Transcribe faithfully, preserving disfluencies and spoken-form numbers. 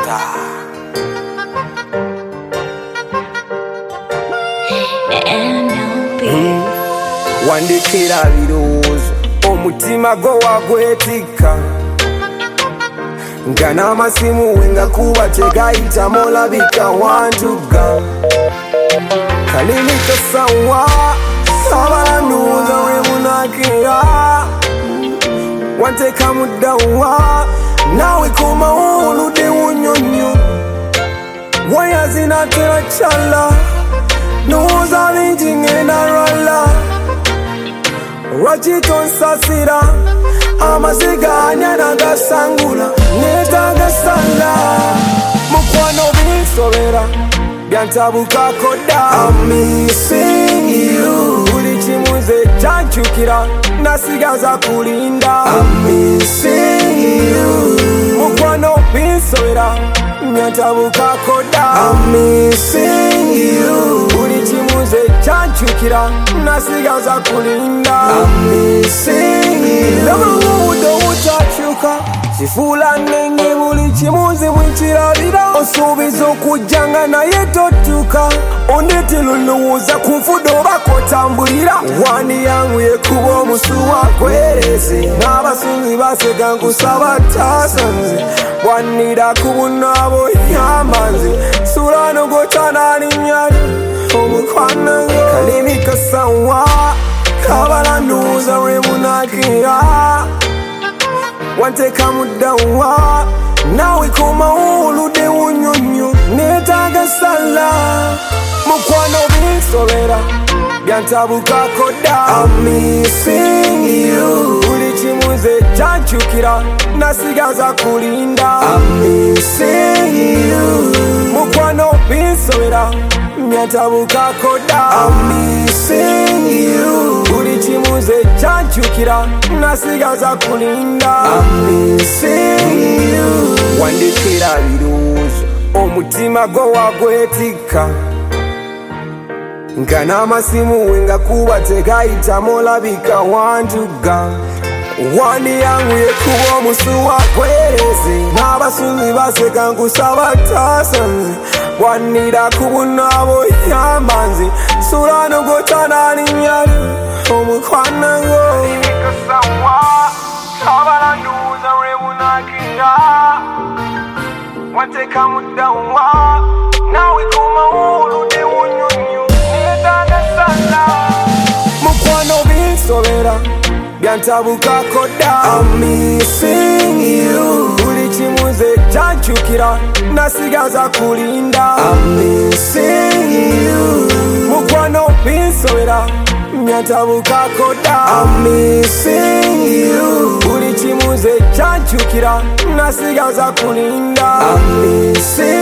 Master. Mm. Wandikira birowoozo omutima gwo wagwetikka nga n'amasimu we ngakuba tegayitamu olabika wantuga kalimi kasawa sabalanduuza we munakira wanteeka mu ddawa naawe komawo oludde wunyonyo waya zinatera kyala ndowooza bingi ngenda lwala lwaki tonsasira amaziga anya nagasangula neetaaga sala mukwano binsobera byantabukako dda I'm missing you buli kimuze kyankyukira nasigaza kulinda I'm missing you mukwano binsobera byantabukako dda I'm missing you buli kimuze kyankyukira nasigaza kulinda I'm missing you ndabulungu budde obutakyuka kifuula nnenge buli kimuzi bwenkirabira osuubiza okujjanga naye totuuka ondeetera olowooza ku nfudde oba kotambulira wandi yangu yekuba omusuwa kwereze n'abasunzi baseka nkusaba taasanze bwannira ku bunaabo yamanzi sulano gotanaalinyali omukwanange kalimi kasawa kabalanduuza we munakira wanteeka mu ddawa naawe komawo oludde wunyonyo neetaaga sala mukwano binsobera byantabukako dda I'm missing you buli kimuze kyankyukira nasigaza kulinda I'm missing you mukwano binsobera byantabukako dda I'm missing you buli kimuze kyankyukira nasigaza kulinda I'm missing you wandikira birowoozo omutima gwo wagwetikka nga n'amasimu we ngakuba tegayitamu olabika wantuga wandi yangu yekuba omusuwa kwereze n'abasunzi baseka nkusaba taasanze bwannira ku bunaabo yamanzi sulano gotanaalinyali omukwanango abalanduuza lwe munakira wanteeka mu ddawa naawe komawo oludde wunyonyo neetaaga sala mukwano binsobera byantabukako dda I'm missing you buli kimuze kyankyukira nasigaza kulinda I'm missing you mukwano binsobera byantabukako dda I'm missing you buli kimuze kyankyukira nasigaza kulinda I'm missing